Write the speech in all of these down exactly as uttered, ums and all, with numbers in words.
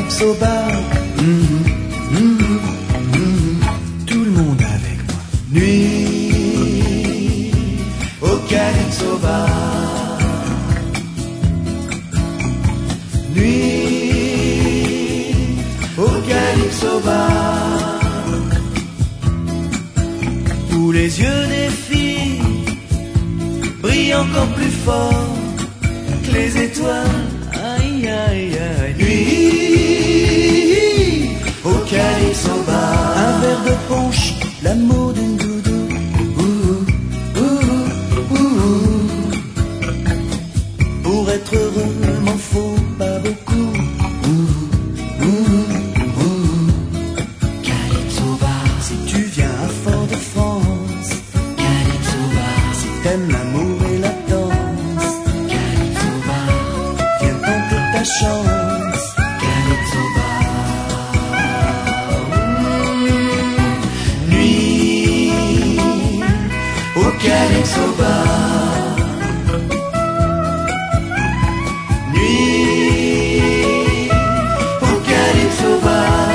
calypso bar. Mm-hmm, mm-hmm, mm-hmm. Tout le monde avec moi. Nuit au calypso bar. Nuit au calypso bar. Où les yeux des filles brillent encore plus fort que les étoiles. Aïe, aïe, aïe. Nuit au calypso bar. Un verre de punch, l'amour d'une doudou. Ouh, ouh, ouh. Pour être heureux, m'en faut pas beaucoup. Ouh, ouh, ouh. Calypso bar. Si tu viens à Fort-de-France, calypso bar. Si t'aimes l'amour et la danse, calypso bar. Viens tenter ta chance, calypso bar. Mmh. Nuit au calypso bar. Nuit au calypso bar.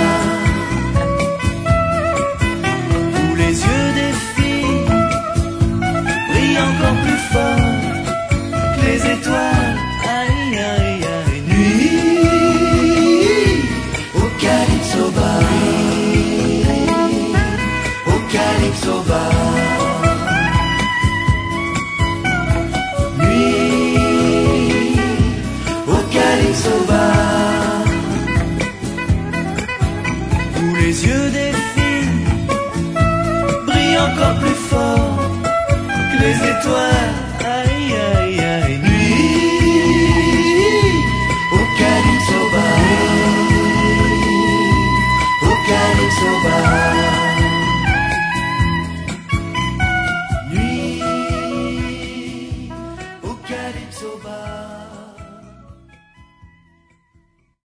Où les yeux des filles brillent encore plus fort que les étoiles. Aïe, aïe, aïe. Nuit au calypso bar. Au calypso bar. Nuit au calypso bar. Où les yeux des filles brillent encore plus fort que les étoiles.